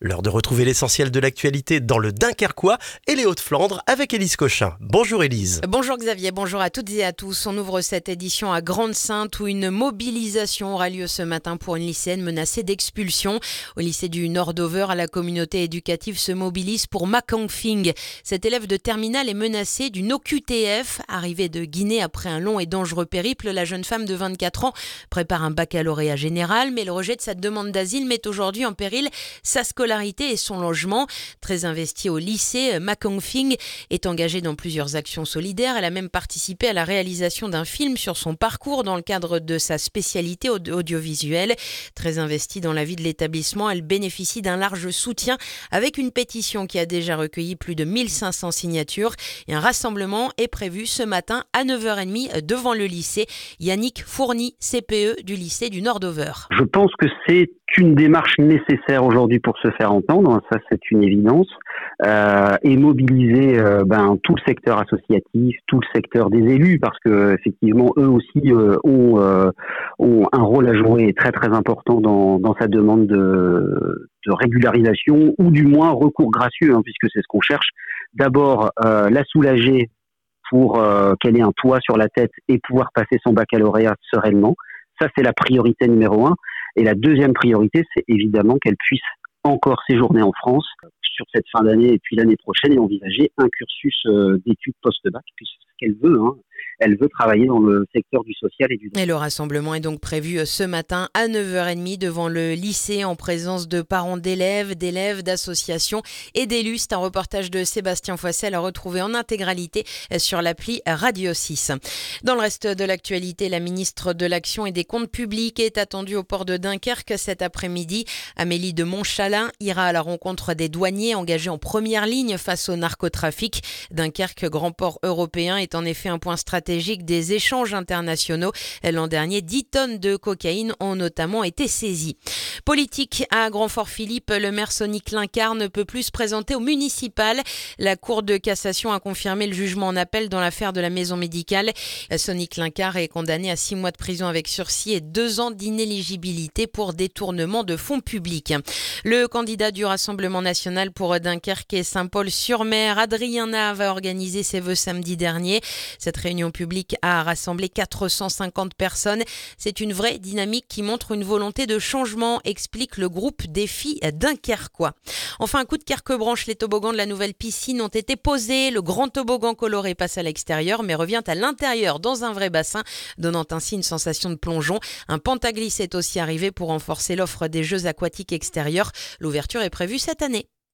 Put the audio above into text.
L'heure de retrouver l'essentiel de l'actualité dans le Dunkerquois et les Hauts-de-Flandre avec Élise Cochin. Bonjour Élise. Bonjour Xavier, bonjour à toutes et à tous. On ouvre cette édition à Grande-Sainte où une mobilisation aura lieu ce matin pour une lycéenne menacée d'expulsion. Au lycée du Nord-Dover, la communauté éducative se mobilise pour Ma Kang Fing. Cet élève de terminale est menacé d'une OQTF. Arrivée de Guinée après un long et dangereux périple, la jeune femme de 24 ans prépare un baccalauréat général, mais le rejet de sa demande d'asile met aujourd'hui en péril sa scolarité et son logement. Très investie au lycée, Ma Kang Fing est engagée dans plusieurs actions solidaires. Elle a même participé à la réalisation d'un film sur son parcours dans le cadre de sa spécialité audiovisuelle. Très investie dans la vie de l'établissement, elle bénéficie d'un large soutien avec une pétition qui a déjà recueilli plus de 1500 signatures. Et un rassemblement est prévu ce matin à 9h30 devant le lycée. Yannick Fourny, CPE du lycée du Nord-Dover. Je pense que c'est une démarche nécessaire aujourd'hui pour se faire entendre, ça c'est une évidence, et mobiliser tout le secteur associatif, tout le secteur des élus, parce que effectivement eux aussi ont un rôle à jouer très très important dans sa demande de régularisation, ou du moins recours gracieux, puisque c'est ce qu'on cherche. D'abord la soulager pour qu'elle ait un toit sur la tête et pouvoir passer son baccalauréat sereinement. Ça, c'est la priorité numéro 1. Et la deuxième priorité, c'est évidemment qu'elle puisse encore séjourner en France sur cette fin d'année et puis l'année prochaine et envisager un cursus d'études post-bac, puisque c'est ce qu'elle veut. Elle veut travailler dans le secteur du social et du droit. Et le rassemblement est donc prévu ce matin à 9h30 devant le lycée en présence de parents d'élèves, d'associations et d'élus. C'est un reportage de Sébastien Foissel à retrouver en intégralité sur l'appli Radio 6. Dans le reste de l'actualité, la ministre de l'Action et des Comptes publics est attendue au port de Dunkerque cet après-midi. Amélie de Montchalin ira à la rencontre des douaniers engagés en première ligne face au narcotrafic. Dunkerque, grand port européen, est en effet un point stratégique des échanges internationaux. L'an dernier, 10 tonnes de cocaïne ont notamment été saisies. Politique, à Grand-Fort-Philippe, le maire Sonny Clinquart ne peut plus se présenter au municipal. La Cour de cassation a confirmé le jugement en appel dans l'affaire de la maison médicale. Sonny Clinquart est condamné à 6 mois de prison avec sursis et 2 ans d'inéligibilité pour détournement de fonds publics. Le candidat du Rassemblement national pour Dunkerque et Saint-Paul-sur-Mer, Adrien Nave, a organisé ses vœux samedi dernier. Cette réunion publique a rassemblé 450 personnes. C'est une vraie dynamique qui montre une volonté de changement, explique le groupe Défi Dunkerquois. Enfin, un coup de carque-branche, les toboggans de la nouvelle piscine ont été posés. Le grand toboggan coloré passe à l'extérieur, mais revient à l'intérieur dans un vrai bassin, donnant ainsi une sensation de plongeon. Un pentaglisse est aussi arrivé pour renforcer l'offre des jeux aquatiques extérieurs. L'ouverture est prévue cette année.